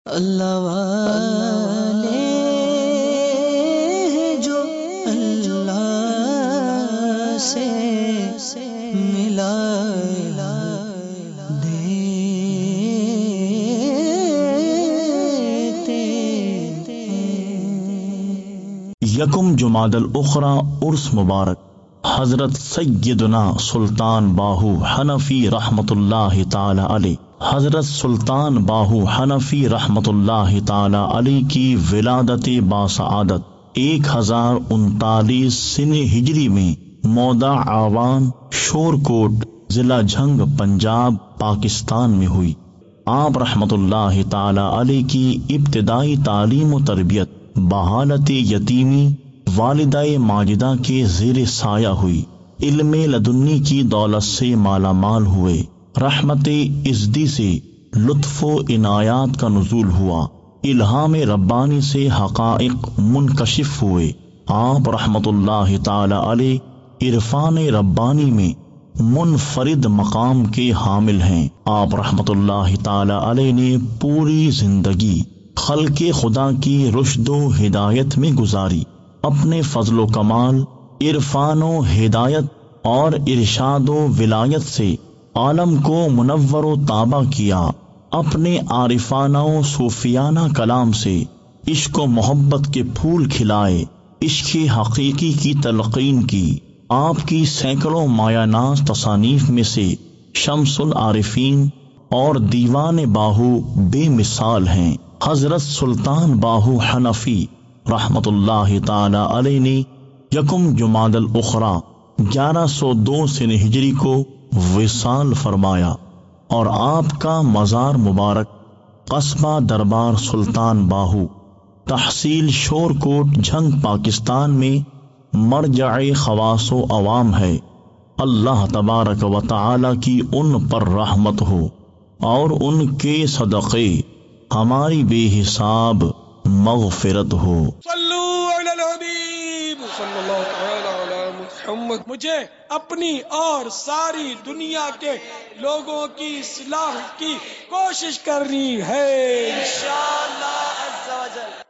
اللہ والے ہیں جو اللہ سے ملا یکم جمادی الاخری عرس مبارک حضرت سیدنا سلطان باہو حنفی رحمت اللہ تعالی علیہ حضرت سلطان باہو حنفی رحمت اللہ تعالی علیہ کی ولادت باسعادت 1039 سن ہجری میں مودع آوان شورکوٹ ضلع جھنگ پنجاب پاکستان میں ہوئی۔ آپ رحمت اللہ تعالی علیہ کی ابتدائی تعلیم و تربیت بحالت یتیمی والدہ ماجدہ کے زیر سایہ ہوئی۔ علم لدنی کی دولت سے مالا مال ہوئے۔ رحمت ازدی سے لطف و عنایات کا نزول ہوا۔ الہام ربانی سے حقائق منکشف ہوئے۔ آپ رحمت اللہ تعالی علیہ عرفان ربانی میں منفرد مقام کے حامل ہیں۔ آپ رحمت اللہ تعالی علیہ نے پوری زندگی خلق خدا کی رشد و ہدایت میں گزاری۔ اپنے فضل و کمال، عرفان و ہدایت اور ارشاد و ولایت سے عالم کو منور و تابع کیا۔ اپنے عارفانہ و صوفیانہ کلام سے عشق و محبت کے پھول کھلائے، عشق حقیقی کی تلقین کی۔ آپ کی سینکڑوں مایہ ناز تصانیف میں سے شمس العارفین اور دیوان باہو بے مثال ہیں۔ حضرت سلطان باہو حنفی رحمت اللہ تعالی علیہ نے یکم جمادی الاخری 1102 سن ہجری کو وصال فرمایا اور آپ کا مزار مبارک قصبہ دربار سلطان باہو تحصیل شورکوٹ جھنگ پاکستان میں مرجع خواص و عوام ہے۔ اللہ تبارک و تعالی کی ان پر رحمت ہو اور ان کے صدقے ہماری بے حساب مغفرت ہو۔ صلو علی الحبیب صلی اللہ تعالی علی محمد۔ مجھے اپنی اور ساری دنیا کے لوگوں کی اصلاح کی کوشش کرنی ہے انشاءاللہ عز و جل۔